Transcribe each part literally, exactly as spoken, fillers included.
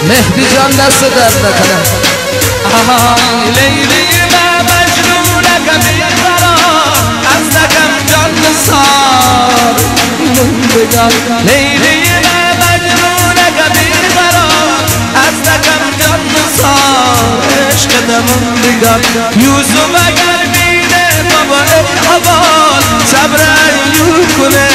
مهدی جان دست درد نکنه. لیلی و مجنونک بیقرار از دکم جان نثار موندگار. لیلی و مجنونک بیقرار از دکم جان نثار عشق موندگار. یوسف اگر بینه بابا ای حوال صبر ایو کنه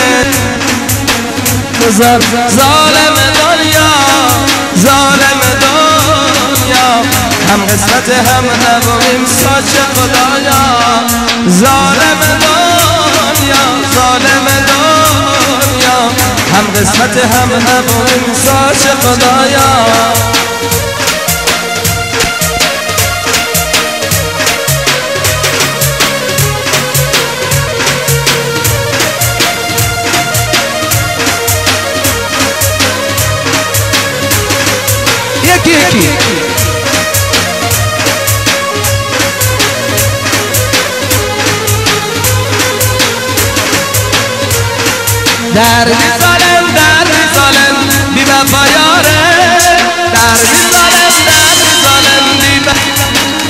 ظالم دنیا ظالم دنیا هم قسمت هم نبویم ساچ خدایا. ظالم دنیا ظالم دنیا هم قسمت هم نبویم ساچ خدایا. یکی یکی در ظالم در ظالم بی وفا یاره. در ظالم در ظالم بی وفا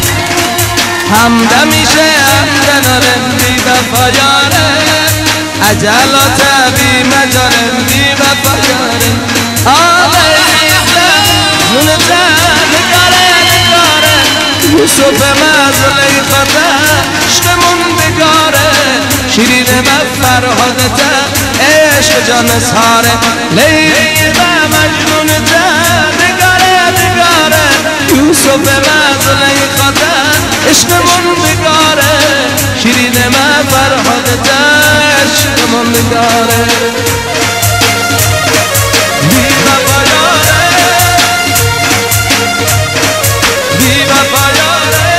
همدم میشه همدنارم بی وفا یاره. عجلات بی مجالم بی وفا یاره. آله نون تن نگاره نگاره یوسف مزلی خدا عشق موندگاره. شیرین و فرهادته عشق جان ساره. لیلی و مجنون تن نگاره نگاره یوسف مزلی خدا عشق موندگاره. شیرین و فرهادته عشق موندگاره. بی وفا یاره بی وفا یاره.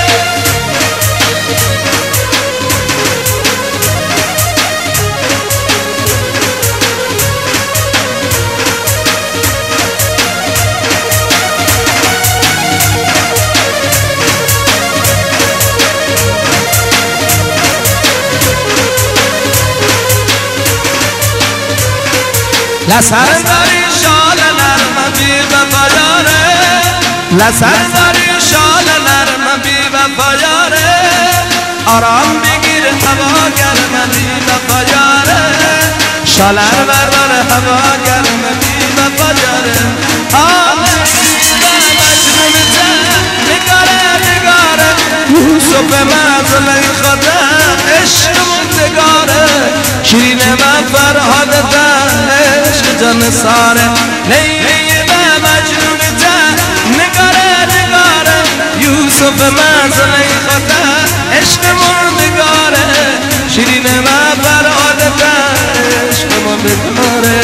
لسر داری شال نرم بی وفا یاره. لسر داری شال نرم بی وفا یاره. آرام بگیر هوا گرم بی وفا یاره. شالر بردار هوا گرم بی وفا یاره. آمه مجنون تن نگاره نگاره یوسف مزلی خدا عشق موندگاره. شیرین و فرهادته عشق جان ساره. لیلی و مجنون تن نگاره نگاره یوسف مزلی خدا عشق موندگاره. شیرین و فرهادته عشق موندگاره.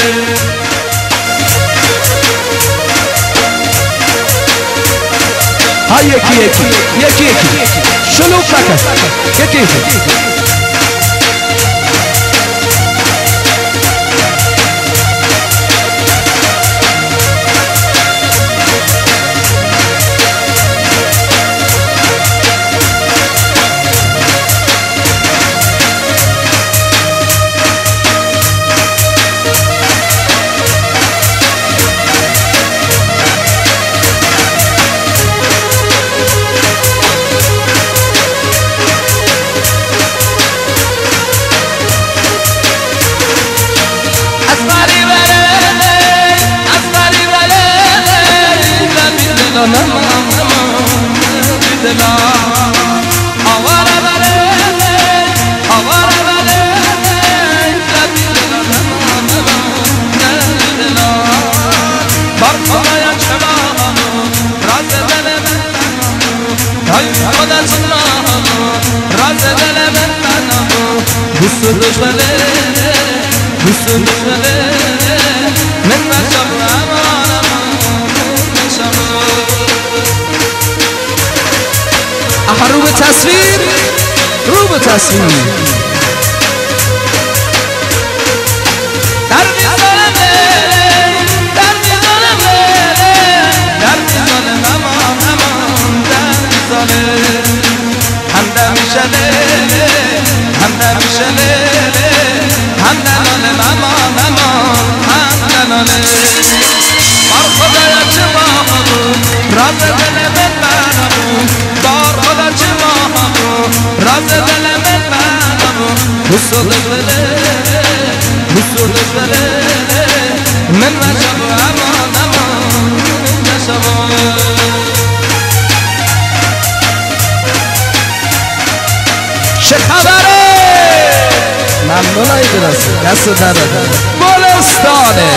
ها یکی یکی یکی یکی شلوغ نکن. یکی یکی دوست دشمنه دوست دشمنه من مشم امان امان مشم. آها رو به تصویر رو به تصویر. در میزانم در میزانم در میزانم امان امان در میزانم همدم میشنه همدم میشنه همدنانه امان امان همدنانه بار خدایا چه با وصلت وصلت من نشب امان امان نشب چه خبره؟ ممنون های درسته دست در گلستانه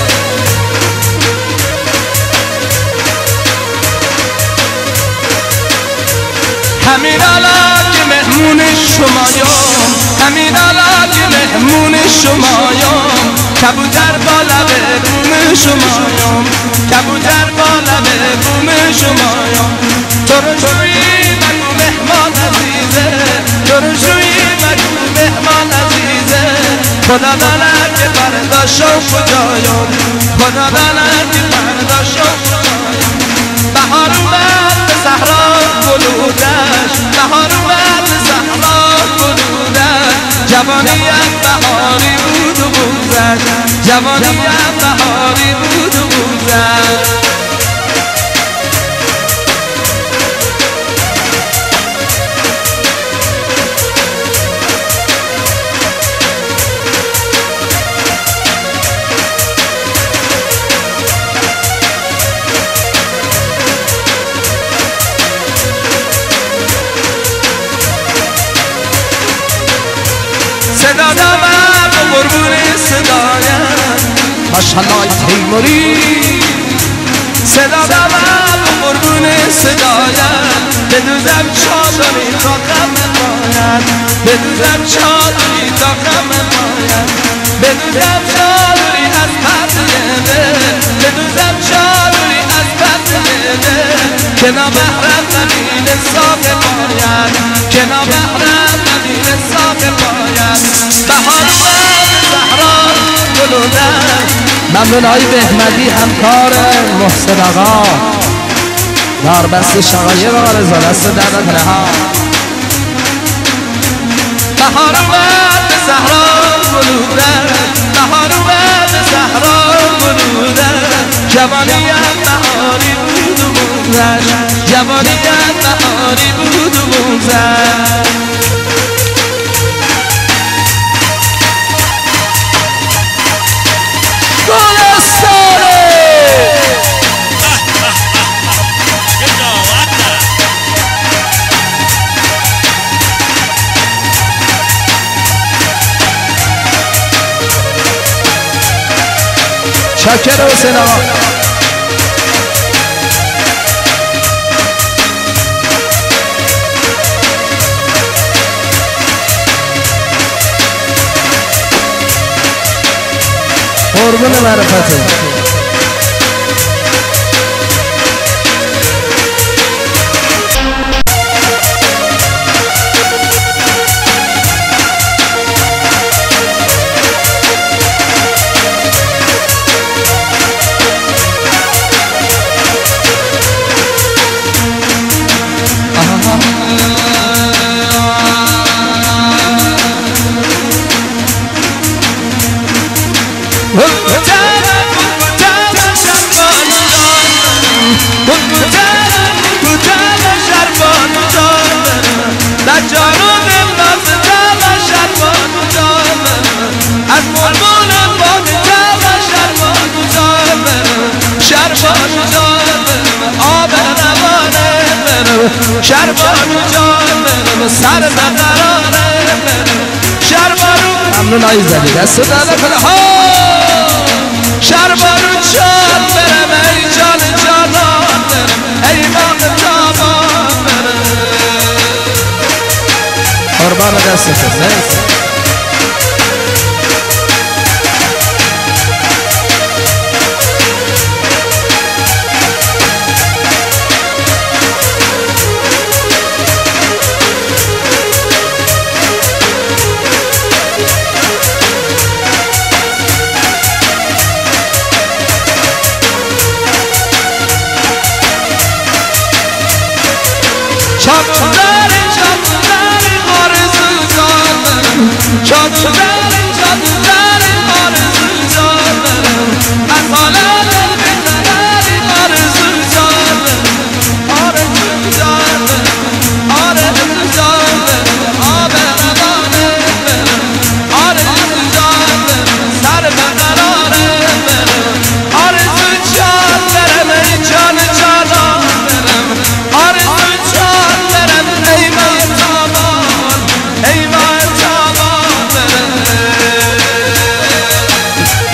همین الان که مهمون شمایام همین الان که مهمون شمایام کبوتر با لب بوم شمایام کبوتر با لب بوم شمایام ترشویی مگو مهمان عزیزه ترشویی مگو مهمان عزیزه خدا داند که فردا شو کجایم خدا داند که فردا شو کجایم بهار اومد به صحرا گلودش بهار اومد به صحرا گلودش جوانیم بهاری بود و بوزش جوانیم بهاری بود و بوزش صدا دامم و قربون صدایم ماشالله تیموری صدا دامم و قربون صدایم بدوزم چادری تا غم ماید بدوزم چادری تا غم ماید بدوزم چادری از پرده دل بدوزم چادری از پرده دل که نامحرم نبین ساق باید که نامحرم نبین ساق باید بهار اومد صحرا گلودش ممنون های بهمدی همکار محسن آقا داربست شقایق آرزا دست در نکنه ها بهار اومد صحرا گلودش بهار اومد صحرا گلودش جوانیم بهاری بود و بوزش جوانیم بهاری بود و بوزش شاکر حسین آقا قربون معرفته شربانو جان برم سر بقراره شربانو ممنون آی زدی دست در نکنه ها شربانو جان برم ای جان جانان برم ای باغ تابان برم قربان دست مرسی چاپ داری چاپ داری آرزو جان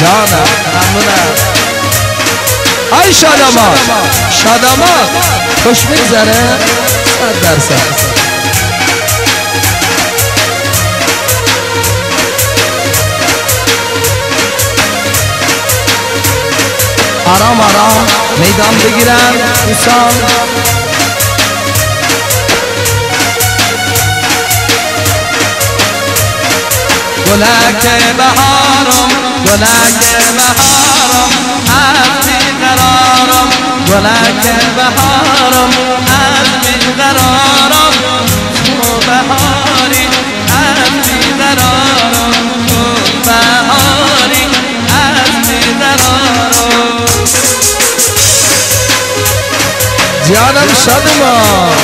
جانم ممنونم. آی شادامات شادامات خوش میگذره صد درصد. آرام آرام میدان بگیرن دوستان. گلک بهارم گلک بهارم از بیقرارم گلک بهارم از بیقرارم تو بهاری از بیقرارم تو بهاری از بیقرارم. جانم شادمان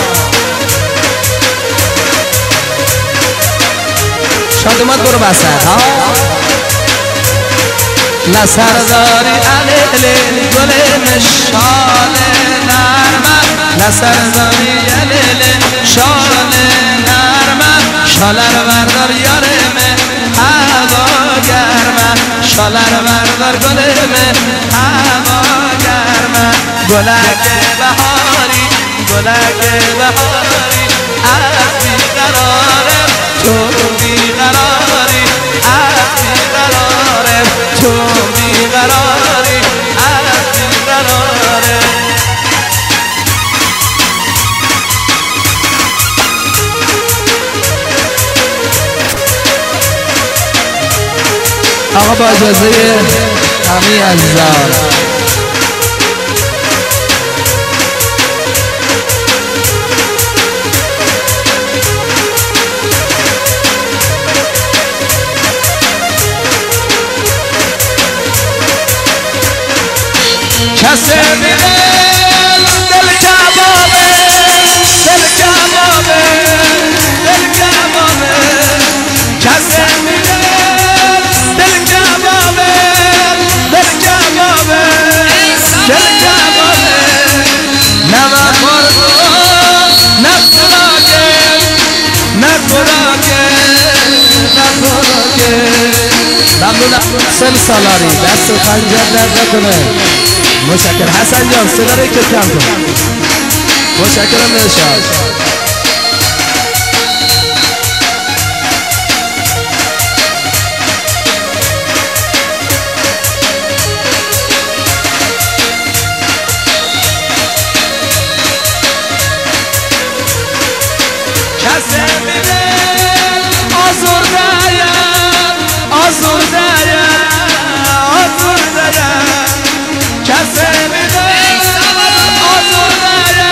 شادمان برو بسر ها لسرداری علیلی گل نشان نرمه لسرداری علیلی شان نرمه شالر بردار یارمه هوا گرمه شالر بردار گلمه هوا گرمه گلک بهاری گلک بهاری از بیقرارم تو بیقراری از بیقرارم تو بیقراری از بیقرارم. آقا با اجازه همه عزیزان کسی بیدل دل کبابه دل کبابه دل کبابه کسی بیدل دل کبابه دل کبابه دل کبابه نما خورد نه خوراکه نه خوراکه نه خوراکه. ممنونم سل سالاری دست و خنجر درد نکنه. مشکر حسن جان صدا رو که کم کن. مشکرم نشاد. کسی میده آزرده آزرده آزرده کسی میده آزرده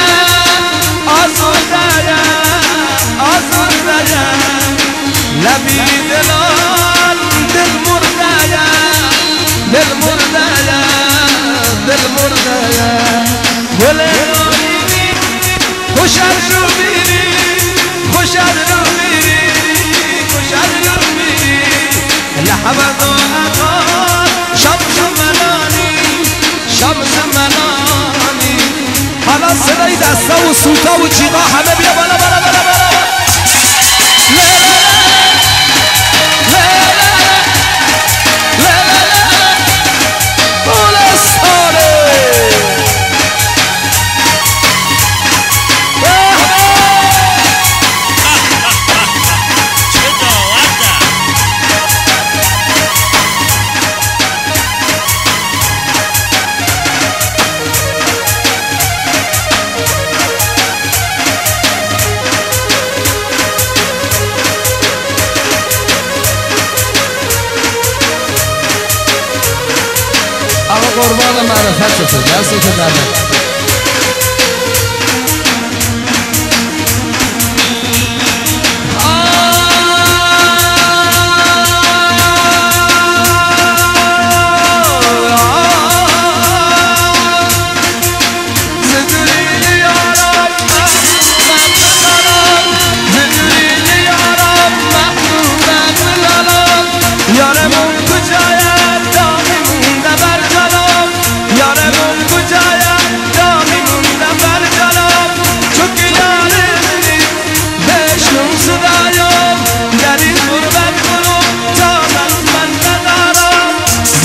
آزرده آزرده لبی دلال دل مرده دل مرده دل مرده گل رویی خوشت رو بیری خوشت رو بیری خوشت رو بیری لحبت و اقار شمس منانی شمس منانی. حالا صدای دسته و سوتا و جیغا همه بیا بالا بالا بالا بالا. قربان معرفت تو دست تو درد.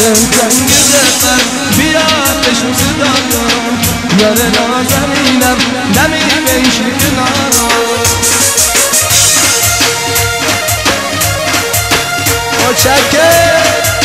دلتنگ دلم بیا بشو صدایم یار نازنینم نمی بشی کنارم متشکر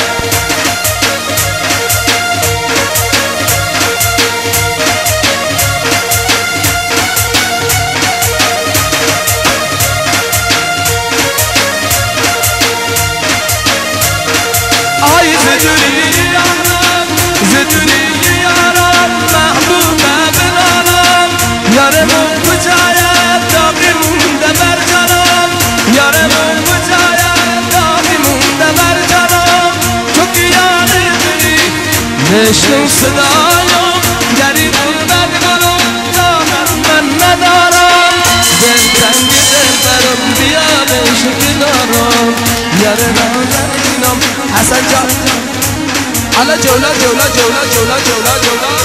آی زدونی یارم زدونی یارم محبوب بلالم یارمون کجاید داغی مونده بر جانم یارمون کجاید داغی مونده بر جانم تو که یادی نشنو صدایم گریبون بدگلم دامن من ندارم دلتنگ دل برم بیا بشو کنارم یار نازنینم حسن جان حالا جولا جولا جولا جولا جولا جولا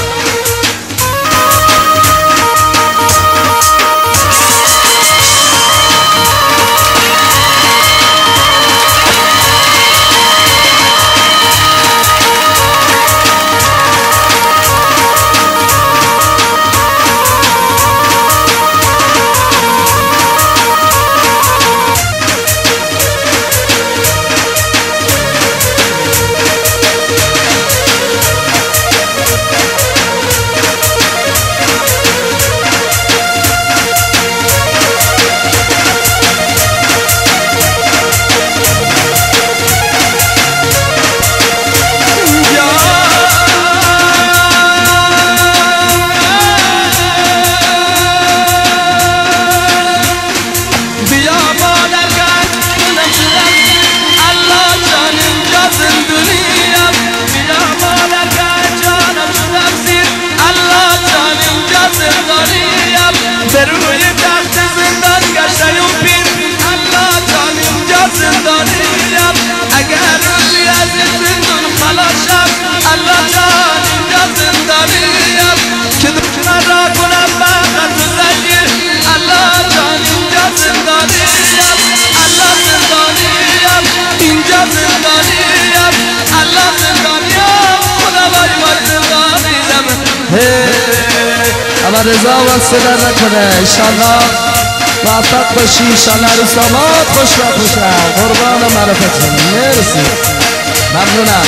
روی تخت زندان گشتم پیر الله جان اینجا زندانیم اگر روزی از این زندان خلاصم الله جان اینجا زندانیم که دشمن را کنم فقط زنجیر الله جان اینجا زندانیم الله زندانیم اینجا زندانیم الله زندانیم خدا وای وای زندانیم اما رضا واسه در نکنه انشالله موفق باشی انشالله روزامات خوش و خوشم قربان معرفتون مرسی ممنونم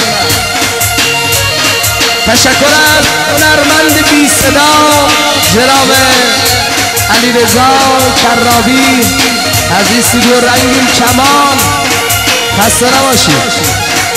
تشکر از هنرمند بی صدا جناب علی رضا کرابی از این استودیو رنگین کمان خسته نباشید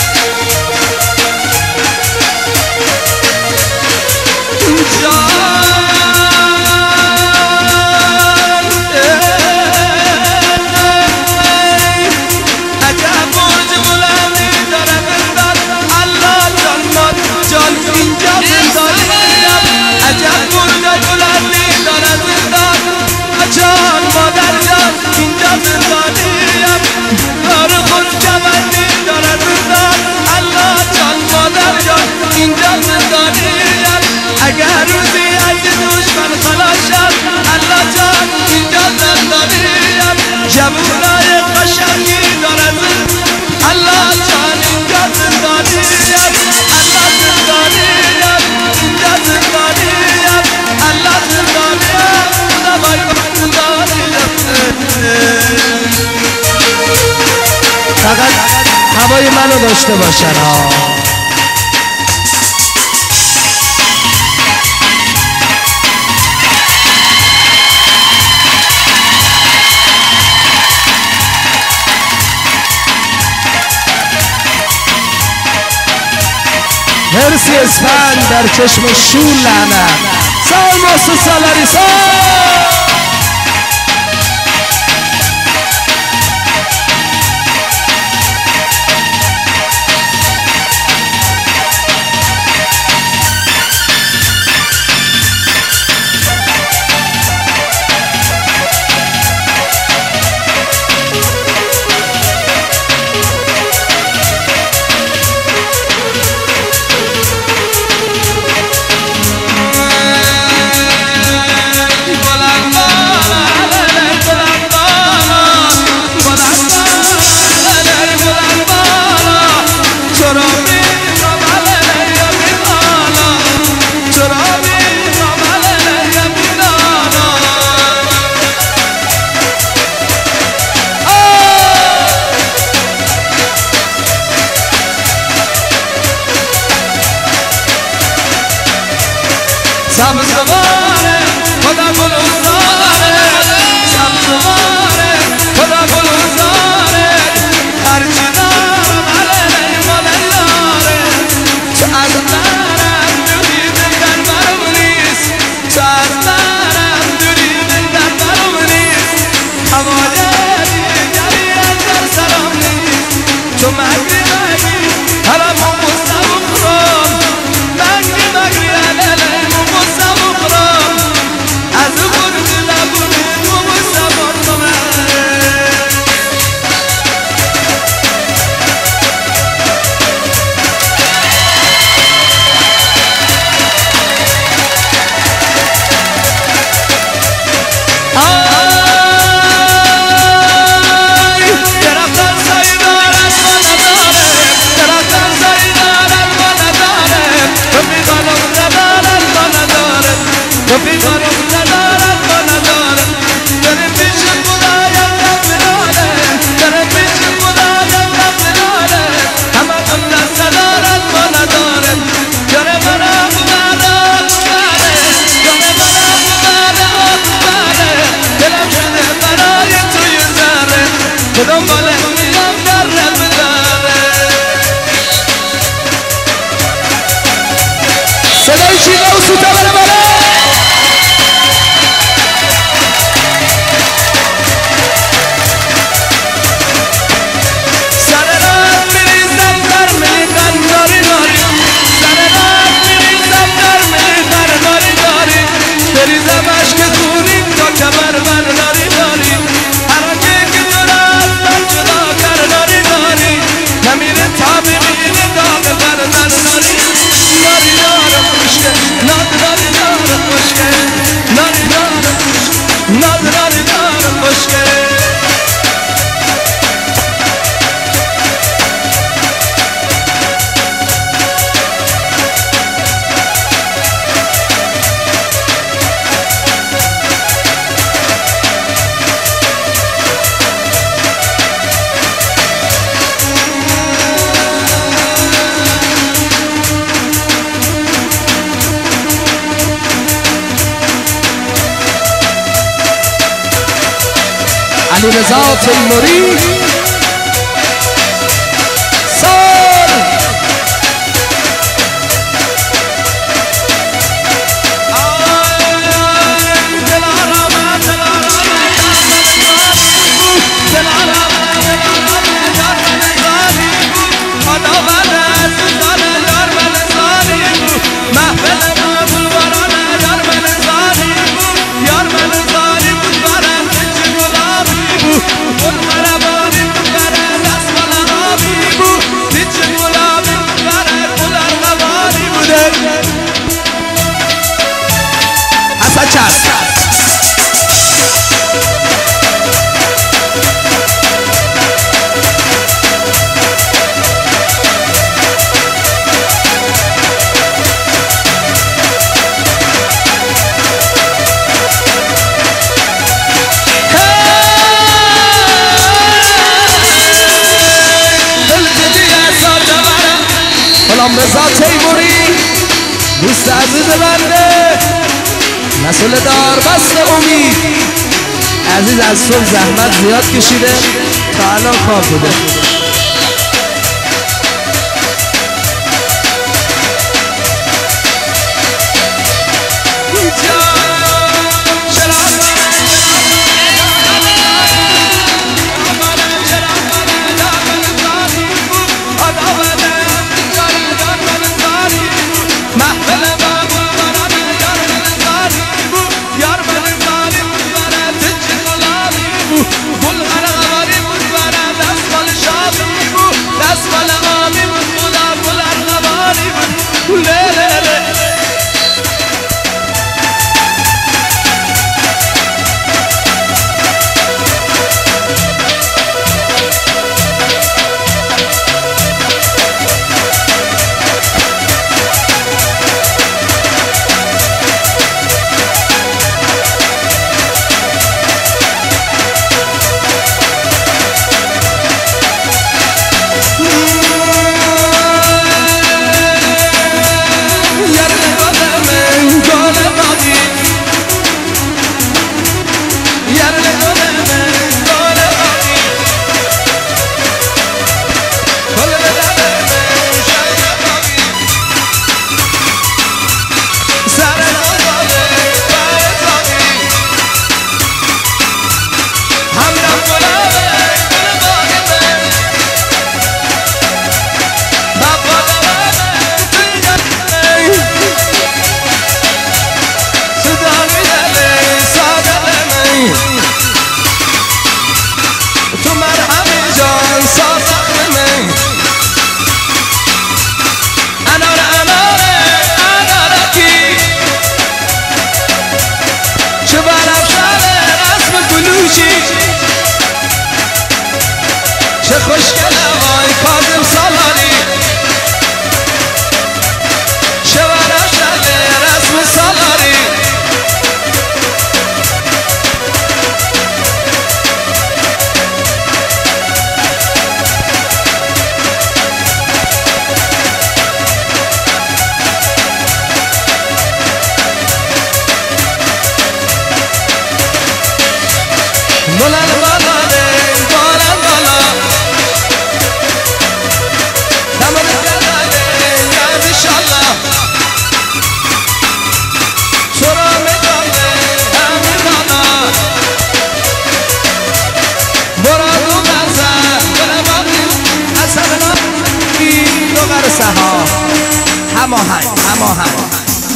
جان مادر جان اینجا زندانیم دار خود جوانی داره زندان الله جان مادر جان اینجا زندانیم اگر روزی از دشمن خلاص شد الله جان اینجا زندانیم جوونای قشنگی داره الله جان اینجا زندانیم الله زندانیم اینجا زندانیم الله زندانیم خدا بای فقط هوای منو داشته باشن ها مرسی اسفند در چشم شول لعنت سال محسن سالاری سال بلند سبزواره خدا گلوزاره سبزواره خدا گلوزاره هرچی دارم علیه مال یاره تو از برم دوری بگن برم نیست تو از برم دوری بگن برم نیست هوای دیگری از در سرم نیست تو مگری مگری حرم و مستم خرام مگری مگری علیه مستم خرام از برد لبونی مستم خرام صدای شیدا و سوتا بره بره سر رات میریزم در میخن داری داری سر رات میریزم در میخن داری داری بریزم عشق خونی تا کمر برداری داری حرکه که تو رفتن جدا کر داری داری نمیره تا ببینه داغ بردار داری ناری دارم مشکل ناری ناری دارم مشکل ناری دارم ناری ناری دارم مشکل علی رضا تیموری سال غلام رضا تیموری دوست عزیز بنده مسئول دار بست امید عزیز از صبح زحمت زیاد کشیده تا الان خواب بوده بلند بالا بلند بالا تمام جلاله یاد انشالله سرام جاله همین بالا برادو بزن بلمانی اصلا این دو غرسه ها هماهنگ هماهنگ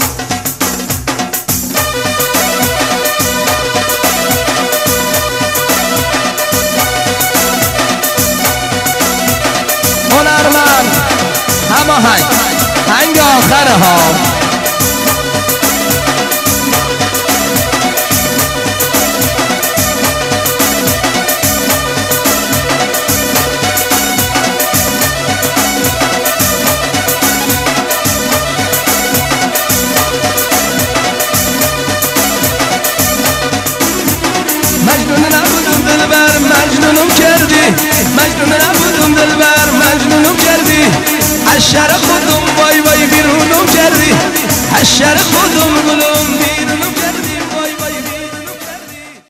هنرمند هماهنگ هنگ آخره ها مجنون نبودم دلبر مجنونم کردی مجنون نبودم دلبر مجنونم کردی از شر خودم وای وای بیرونم کردی از شر خودم گلو